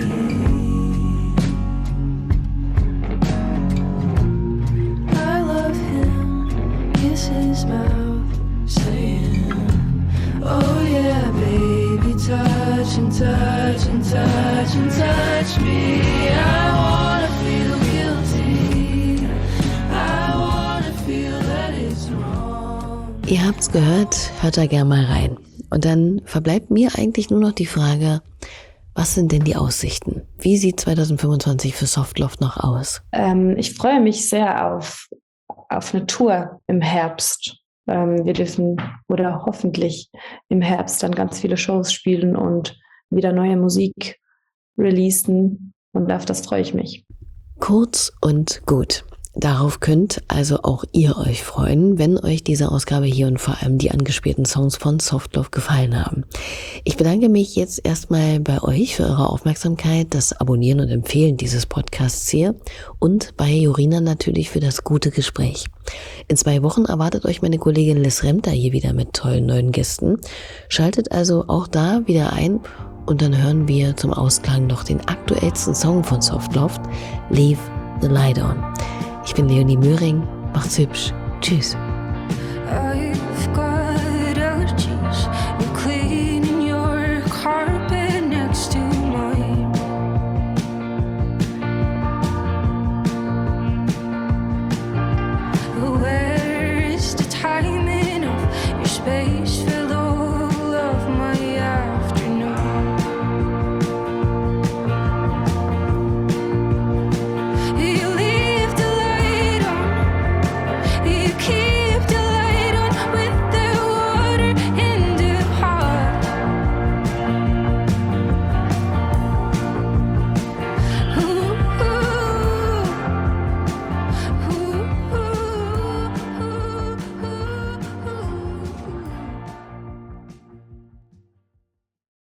I love him, kiss his mouth, saying, oh yeah, baby, touch and touch and touch and touch me. I wanna feel guilty. I wanna feel that it's wrong. Ihr habt's gehört, hört da gerne mal rein. Und dann verbleibt mir eigentlich nur noch die Frage, was sind denn die Aussichten? Wie sieht zwanzig fünfundzwanzig für Softloft noch aus? Ähm, ich freue mich sehr auf, auf eine Tour im Herbst. Ähm, wir dürfen oder hoffentlich im Herbst dann ganz viele Shows spielen und wieder neue Musik releasen. Und auf das freue ich mich. Kurz und gut. Darauf könnt also auch ihr euch freuen, wenn euch diese Ausgabe hier und vor allem die angespielten Songs von Softloft gefallen haben. Ich bedanke mich jetzt erstmal bei euch für eure Aufmerksamkeit, das Abonnieren und Empfehlen dieses Podcasts hier und bei Jorina natürlich für das gute Gespräch. In zwei Wochen erwartet euch meine Kollegin Liz Remter hier wieder mit tollen neuen Gästen. Schaltet also auch da wieder ein und dann hören wir zum Ausklang noch den aktuellsten Song von Softloft, Leave the Light On. Ich bin Leonie Möhring, macht's hübsch, tschüss.